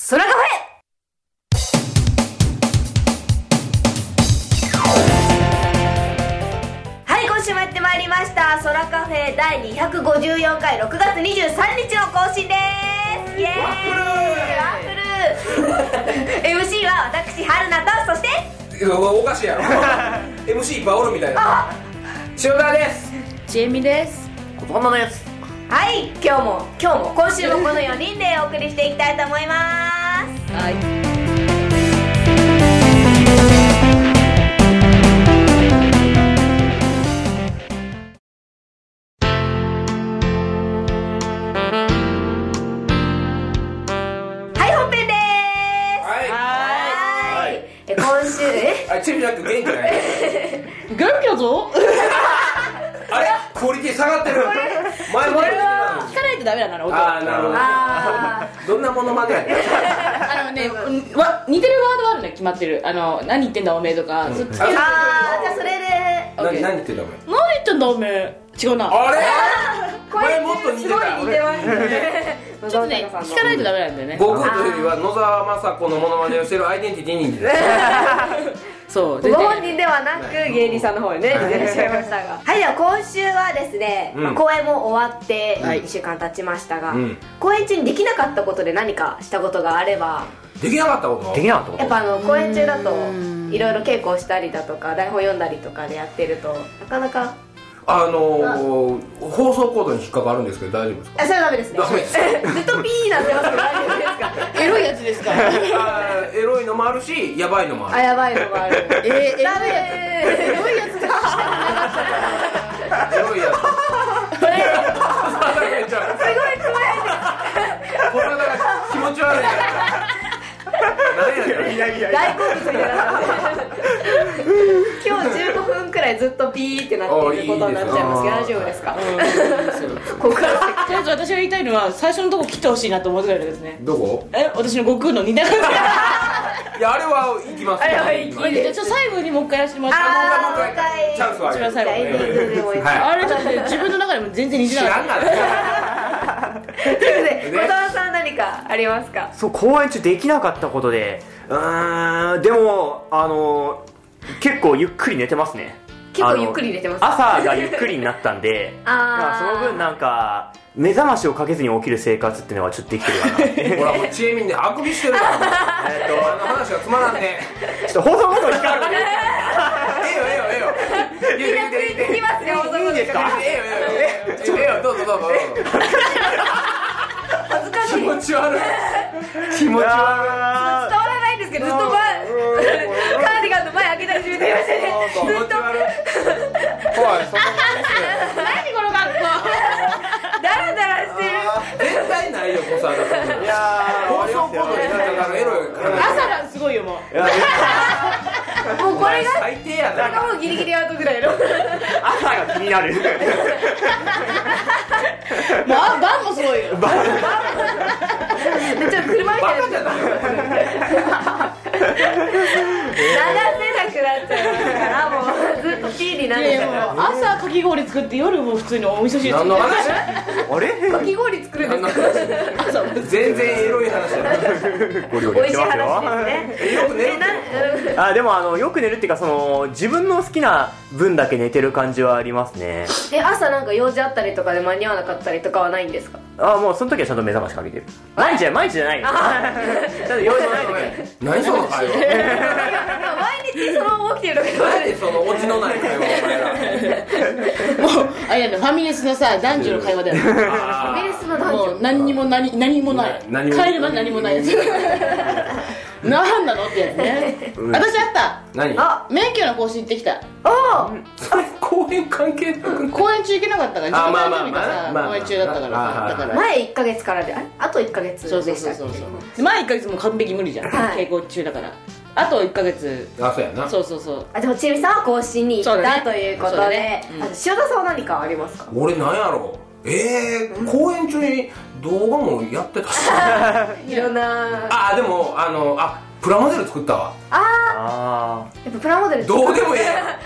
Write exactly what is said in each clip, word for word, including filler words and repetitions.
空カフェ。はい、今週もやってまいりました空カフェだいにひゃくごじゅうよんかいろくがつにじゅうさんにちの更新です。イエーイ、ワッフルワッフルエムシー は私春菜と、そしておかしいやろエムシー いっぱいおるみたいな。塩田です。 ちえみです。 ことはなです。 はい、今日も今日も今週もこのよにんでお送りしていきたいと思います。 はい。 はい、本編でーす。 はいはい。え、今週えあ、チェミラック元気ない元気だぞ。 あれクオリティ下がってる。前もこれは聞かないとダメだな、音。 あー、なるほど。 あどんなものまねやったあのね、うんわ似てるワードはあるね、決まってる。あの、何言ってんだおめえとか、 うんそっち。 ーあー、じゃあそれで何何言ってんだお前。 何言ってんだおめえ。違うな。 あれこれ前もっと似てた。 すごい似てますね。 ちょっとね、聞かないとダメなんだよね。 悟空というよりは野沢雅子のモノマネをしてるアイデンティティに似てた。 そう。 ご本人ではなく芸人さんの方にね似てらっしゃいましたが、はい、では今週はですね、 うんまあ公演も終わってはいいっしゅうかん経ちましたが、 うん公演中にできなかったことで何かしたことがあれば、 できなかったことできなかったことやっぱあの公演中だとうんいろいろ稽古をしたりだとか台本読んだりとかでやってるとなかなか、 あのー、放送コードに引っかかるんですけど大丈夫ですか。 あ、それはダメですね。 ダメですずっとピーなってますけど大丈夫ですか。 エロいやつですか。 あーエロいのもあるしヤバいのもああ、 る。 やばいのがある。 えー、エロいやつ。 ダメエロいやつだ。 エロいやつ。 これめっちゃすごい怖い。 これが気持ち悪いね。何やねん。 いやいや大好物みたいな。今日じゅうごふんくらいずっとピーってなっていることになっちゃいますけど、大丈夫ですか。ここからとりあえず私が言いたいのは、最初のとこ切ってほしいなと思うぐらいですね。 どこ。 え、私の悟空の似た感いやあれは行きます。 あれは行きますじ。じゃあちょっと最後にもう一回やらせてもらって。 あーもう一回チャンスはある。 一番最後エンディングでもいいです。 はいあれちょっとね、自分の中でも全然似てなかった。 知らんがな。 ということで、小沢さん何かありますか。 そう、公演中できなかったことで、うーん、でもあの結構ゆっくり寝てますね。 結構ゆっくり寝てます。 朝がゆっくりになったんであーまあその分なんか目覚ましをかけずに起きる生活っていうのがちょっとできてるかなってほらもう知恵みんであくびしてるから。えっとあの話がつまらんね。 ちょっと放送ごとに光るええよええよええよ。 みんなついてきますよ。 いいんですか。 ええよええよええよどうぞどうぞどうぞ。 恥ずかしい。 気持ち悪い。気持ち悪い。 伝わらないんですけど、ずっと前カーディガンの前開けたり閉めたりしてね。 気持ち悪い。怖いそんな感じです何この格好。 ダラダラしてる。 絶対ないよ小沢さん。 いやー放送コードになんかエロい朝がすごいよもう。 いやもうこれが最低やこれがな。 もうギリギリアウトぐらいの。 朝が気になるもうあ晩もすごいよ。 めっちゃ車みたいな。 バカじゃないよ。 流せなくなっちゃうからもうずっとピーになっいやいちゃう。 やもう朝かき氷作って夜も普通にお味噌汁作って。 何の話？ あれかき氷作るん何ですか。 の話？全然エロい話だ。 ゴリゴ美味しいリ言ってますよ話ですね。 よく寝るえなあでもあのよく寝るっていうかその自分の好きな分だけ寝てる感じはありますね。 え、朝なんか用事あったりとかで間に合わなかったりとかはないんですか。 あもうその時はちゃんと目覚ましかけてる。毎日じゃ毎日じゃないよ。ちゃんと用事ない時。 何その会話。 毎日そのまま起きてるだけど。 何でそのオチのない会話お前ら。 もうあれやね、ファミレスのさ男女の会話だよね。 あイギリスの男女。 もう何にも何何もない。 何も帰れば何もないやつ。何なのってやつね。 うん私あった。 何？ あ、 免許の更新行ってきた。 おー。 それ公演関係なく。 公演中行けなかったから。 あまあまあ自分の誕生日がさまあまあ公演中だったからあさ。だから。 前いっかげつからで、ああといっかげつそうそうでしたっけ。 そうそうそう。前いっかげつも完璧無理じゃん。 はい稽古中だから。あといっかげつ。 あそうやな。 そうそうそう。 あ、でもちえみさんは更新に行ったそうだねということそうだでねうん、 あと塩田さんは何かありますか。 俺なんやろう。えー、公演中に動画もやってたし。 いろんな。 あでもあのあプラモデル作ったわ。 ああー、やっぱプラモデル。 どうでもええやん。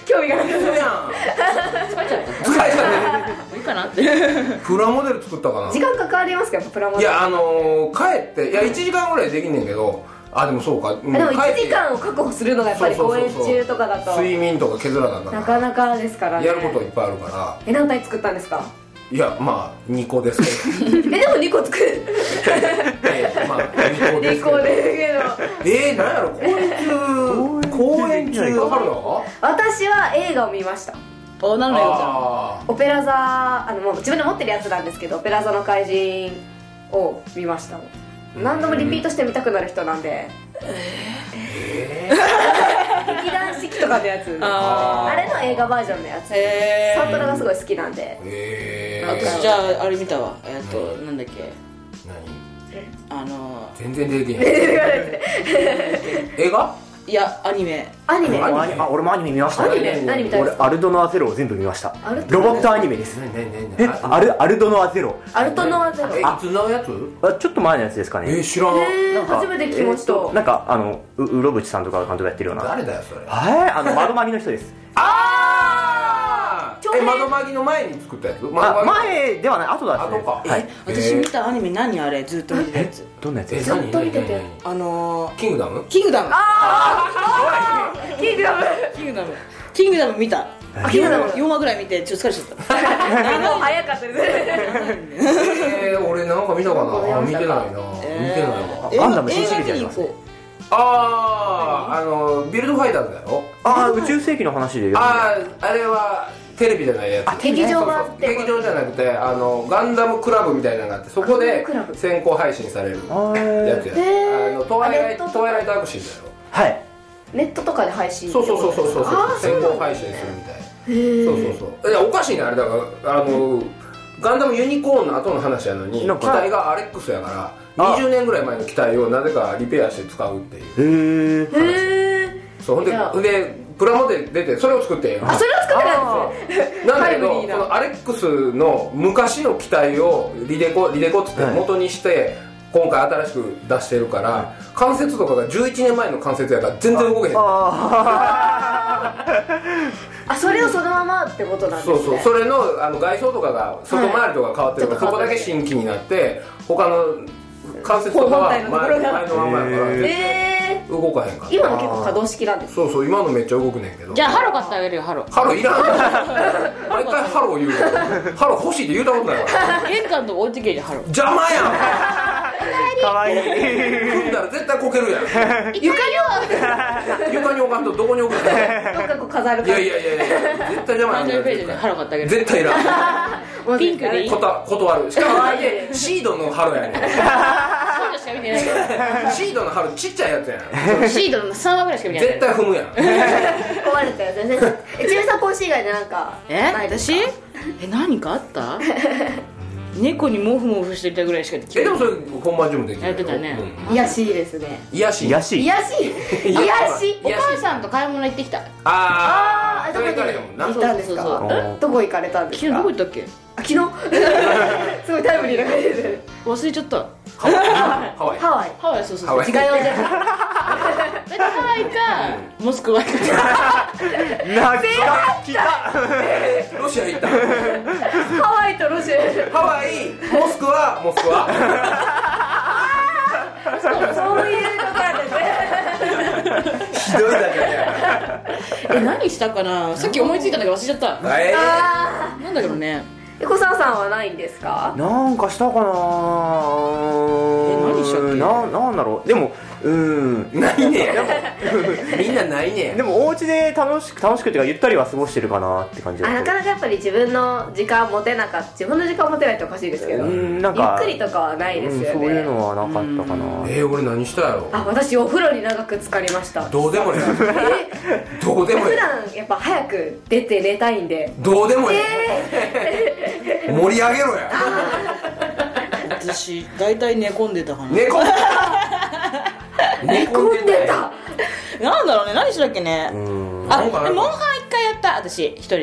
興味がなかっそうやん疲れちゃった使えちゃういいかなってプラモデル作ったかな。 た時間かかりますか、やっぱプラモデル。 いやあのー、帰っていやいちじかんぐらいできんねんけど、あでもそうか、うん、 でもいち帰ってじかんを確保するのがやっぱり公演中とかだと睡眠とか削らなあかんなかかなかですからね。 やることいっぱいあるから。 え、何体作ったんですか？ いやまあにこですけどえ、でもにこ作るえーまあにこですにこけどですけどえー、なんやろ公演中公演中春の私は映画を見ました。 お何の映画あオペラ座、あのもう自分で持ってるやつなんですけど、オペラ座の怪人を見ました。何度もリピートして見たくなる人なんで、 え劇団四季とかのやつ、 ああれの映画バージョンのやつ、 へーサントラがすごい好きなんで。 ー、えー、 私じゃああれ見たわ、えっとなんだっけ、 何あの全然出てけへん映画いやアニメアニメアニメあにあ俺もアニメ見ましたアニね。 メ何見たんですか？ 俺アルドノアゼロを全部見ました。 アルトノアロボットアニメです。 何何何え何アルアルドノアゼロ、 アルトノアゼロ。 えいつのやつあちょっと前のやつですかね。 えー、知らんえー、 なんか初めて聞きました。 えーとなんかあのううろぶちさんとかが監督やってるような。 誰だよそれ。 はい、あの窓マギの人です。 あ長編ーえ窓マギの前に作ったやつ。 あ前ではない、後だですね。 後かはい。 私見たアニメ何あれずっと見てたやつ、 どんなやつえですか？ ずっと見てて何何何あのキングダムキングダムキングダムキングダムキングダム見たあキングダムよんわぐらい見てちょっと疲れちゃったもう早かったですえー、俺なんか見たかな。見てないな、見てないわ。 ガンダム新シリーズ映画見に行こやりますね。 あーあのビルドファイターズだよ。 ああ宇宙世紀の話で。 あああれはテレビじゃないやつ。 劇場があって劇場じゃなくてあのガンダムクラブみたいなのがあって、そこでガンダムクラブ先行配信されるあやつや。 へーあのトワイライトあネットとかトワイライトアクシーだよ。 はい。 ネットとかで配信。 そうそうそうそうそうあー先そうなんだ行配信するみたい。そうそうそう。いやおかしいねあれだからあのガンダムユニコーンの後の話やのになんか機体がアレックスやからにじゅうねんぐらい前の機体をなぜかリペアして使うっていう。 へえ。 へー。 そうほんでじゃあでプラモデル出てそれを作ってんよ。 あ、それを作ってたんですね。 なんだけタイムリーなどそのアレックスの昔の機体をリデコリデコっつってはい元にして今回新しく出してるから関節とかがじゅういちねんまえの関節やから全然動けへん。 ああ、それをそのままってことなんですね。 そうそうそれのあの外装とかが外回りとか変わってるから、 はいそこだけ新規になって他の関節とかは前本体のところが前のまんまやからえ動かへんから。 ー、今の結構可動式なんです。 そうそう今のめっちゃ動くねんけど。 じゃあハロ買ってあげるよハロハロいらん毎回ハロ言うからハロ欲しいって言うたことないから玄関のとこ置いてけじゃんハロ邪魔やんあかわいい。 踏んだら絶対こけるやん床には床に置かんとどこに置くの。いどっかこう飾る感じ。 やいやいやいや絶対邪魔やん誕生日ページでハロ買ってあげる絶対いらんもうピンクでいいこと断る。しかもあれシードのハロやねんそうしか見てないけシードのハロちっちゃいやつやんどシードのさんわぐらいしか見てない絶対踏むやん壊れたよ全然。え、ちなみにさん講師以外でなんかえないです私か？ え何かあった猫にモフモフしていたぐらいしかえでもそれ本番中もできるやってたねうん癒やしいですね。 癒やし癒やしい。 癒やしい癒やしお母さんと買い物行ってきたあー、 ああそれ行かれへんもんな。 行ったんですか？ そうそうそうどこ行かれたんですか？ 昨日どこ行ったっけあ、昨日すごいタイムリーな感じですね。 忘れちゃったハワイハワイハワイハワイそうそうハワイそう違いをじゃハワイかモスクワかなきた。 ロシア行ったハワイとロシアハワイモスクワモスクワそういうことなんですね。 ひどいだけやえ何したかなさっき思いついたんだけど忘れちゃったえあなんだけどねー、横澤さんはないんですか？ なんかしたかな。 え何したっけななんだろう。でもうーん。 ないねみんなないねでもお家で楽しく楽しくっていうかゆったりは過ごしてるかなって感じですあ、なかなかやっぱり自分の時間持てなかった。自分の時間持てないっておかしいですけど、 うゆんなんかっくりとかはないですよね。 うん、そういうのはなかったかな。 えー、俺何したやろあ、私お風呂に長く浸かりました。 どうでもいいどうでもいい普段やっぱ早く出て寝たいんで。 どうでもいい盛り上げろや私大体寝込んでたかな猫寝寝込んでた。 なんだろうね何したっけねうん。 あなんかなんかモンハン一回やった私一人で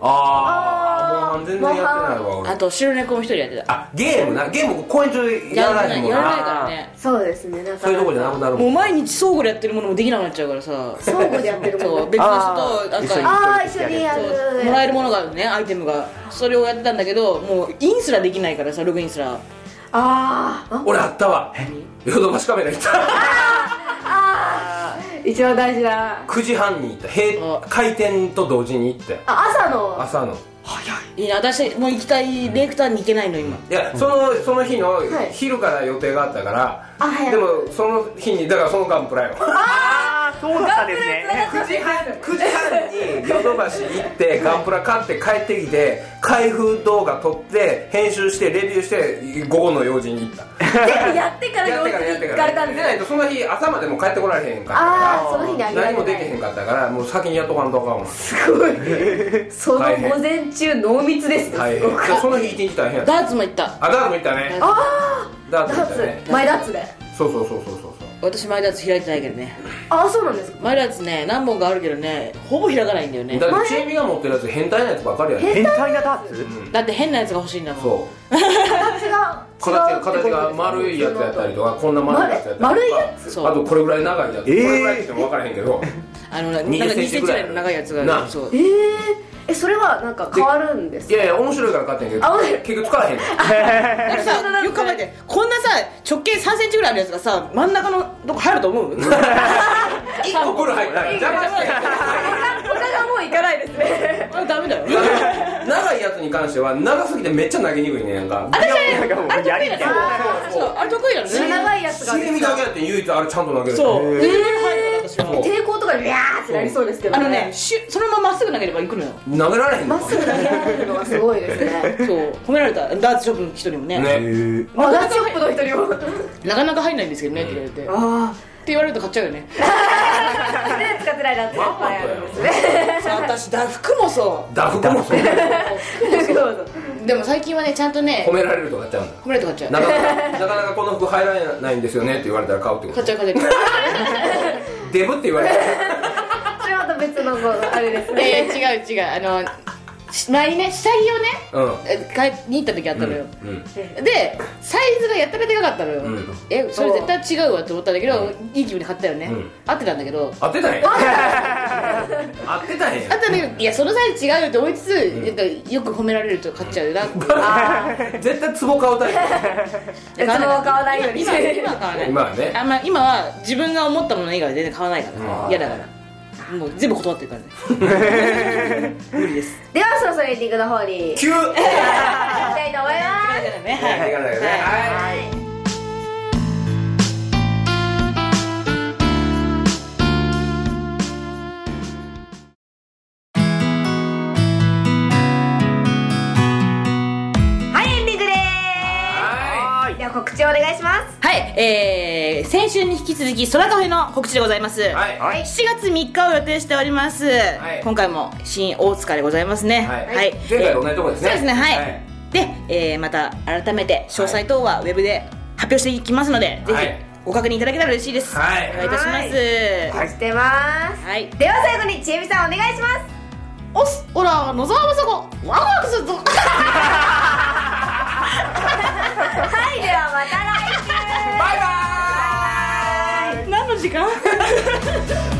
ああモンハン全然やってないわ俺。 あと白猫も一人やってた。 あゲームな、ゲーム公演中やらないもんな。 やらないからね。 そうですね、なんかそういうとこじゃなくなるもん。 もう毎日相互でやってるものもできなくなっちゃうからさ。 相互でやってるもそうの別の人となんかああ一緒にやるそうもらえるものがあるね、アイテムが。それをやってたんだけど、もうインすらできないからさ、ログインすら。 あーあ俺あったわ、ヨドバシカメラ行ったあー一番大事なくじはんに行った、閉開店と同時に行ってあ朝の朝の。 いや私もう行きたいレクターに行けないの今。 いやそのその日のはい昼から予定があったから、 あはいでもその日にだからそのガンプラよ。 ああそうだったんですね。 くじはんくじはんにヨドバシ行ってガンプラ買って帰ってきて開封動画撮って編集してレビューして午後の用事に行った。 全部やってからやってからやってから行かれたんですよ。 でないとその日朝までも帰ってこられへんかったああかその日にあげられら何もできないへんかったからもう先にやっとかんとあかんわ。 すごいその午前中濃密ですね。 大変。 すごくでその日一日大変やった。 ダーツも行った。 あダーツも行ったね。 あダーあダーツも行ったね。 ツ前ダーツでそうそうそうそうそう私前ダーツ開いてないけどね。 ああそうなんですか。 前ダーツね何本かあるけどね、ほぼ開かないんだよね。 だってチエミが持ってるやつ変態なやつばっかりやね。 変態なダーツ。 うんだって変なやつが欲しいんだもん。 そう形が形が形が丸いやつやったりとかこんな丸いやつやったりとか丸いやつそうあとこれぐらい長いやつ、 えーこれぐらいって言っても分からへんけどあのなんかにじゅっセンにセンチぐチぐらいらいの長いやつがなある。そうえー、えそれはなんか変わるんですか。 いやいや面白いから買ってんけどあ面白い結局使わへんねんだってさ、よく考えて、こんなさ直径さんセンチぐらいあるやつがさ真ん中のとこ入ると思う？ 一個ブル入ったら邪魔して他がもういかないですね。 あダメだよ。 長いやつに関しては長すぎてめっちゃ投げにくいねんやんかあれなんかもうやりみたいな。 そうあれ得意なのね。 長いやつが茂みだけやって唯一あれちゃんと投げるそう。 うで入るから私は。 抵抗とかでビャーってなりそうですけどあのね、シュそのまままっすぐ投げればいくのよ。 投げられへんのまっすぐ投げられるのがすごいですね。 そう褒められたダーツショップの人にもね。 ねあダーツショップの人にもなかなか入んないんですけどねって言われて。ってあ言われると買っちゃうよね。 あで使ってないダーツいっぱいあるんですね。 そう私だ服もそダフコもそうそうそうう。でも最近はねちゃんとね褒められると買っちゃうんだ褒められて買っちゃう。 なかなかなかなかこの服入らないんですよねって言われたら買うってこと買っちゃう買っちゃう。 デブって言われたらそれはまた別のあれですね。 えー、違う違うあの前にね下着をねうんえ買いに行った時あったのよ、 うんでサイズがやったらでかかったのよ、 うんえそれ絶対違うわって思ったんだけど、いい気分で買ったよね、 うん合ってたんだけど合ってたんや合ってたんやあったんだけどいやそのサイズ違うよって思いつつ、なんかよく褒められると買っちゃうなってあ絶対壺買うタイあ別のを買わないように今今は買わない今はねあんま今は自分が思ったもの以外は全然買わないから嫌、だからもう全部断ってるからね無理ですではそろそろエンディングの方に行き急はいたいと思います。 だからねはいはいはいはいでは告知をお願いします。 はい、えー、先週に引き続き空カフェの告知でございます、 はいはいしちがつみっかを予定しております、 い今回も新大塚でございますねはい前回と同じとこですねそうですねはい、 はいで、えー、また改めて詳細等はウェブで発表していきますので、ぜひはいご確認いただけたら嬉しいです、 はいお願いいたしますお待ちしてます。 はい、 では最後にちえみさんお願いします。 おすおら野沢雅子ワクワクするぞはいではまた来週。 バイバーイ何の時間